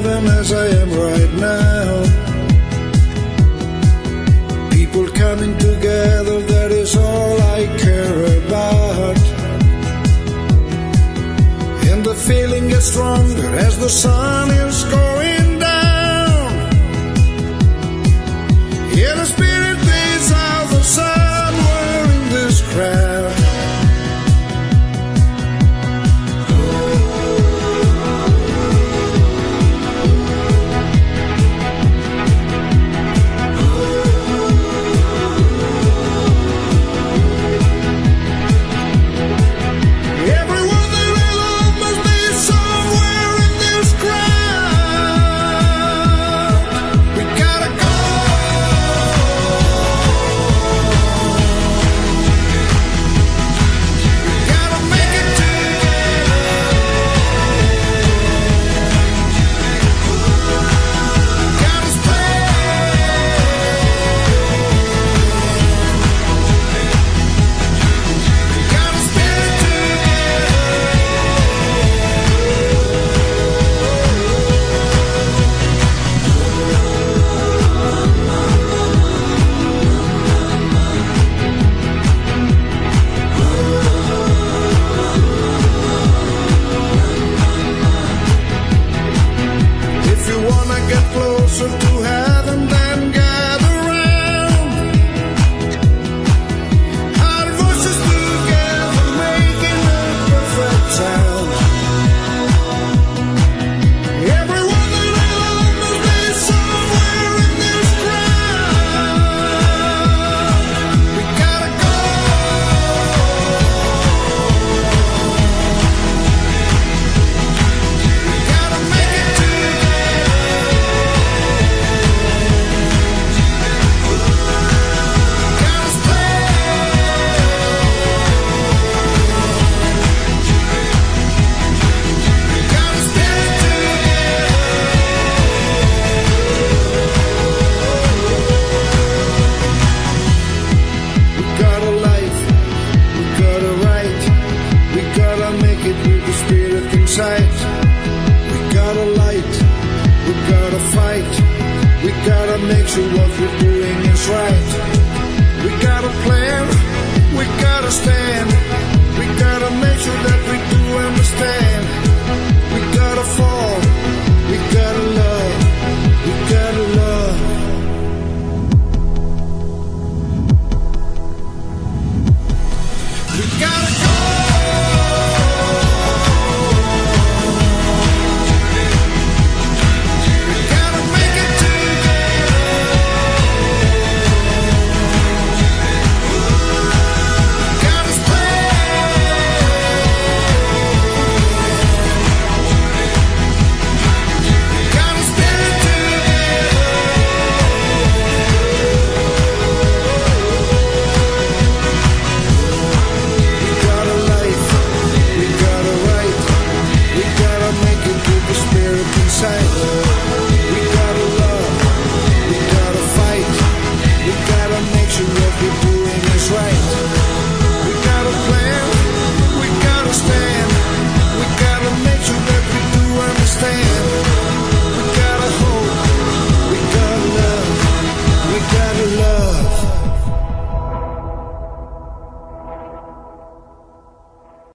heaven as I am right now. People coming together, that is all I care about. And the feeling gets stronger as the sun is going down. Yeah, the spirit fades out of somewhere in this crowd. Make sure what we're doing is right. We got a plan, we gotta stand.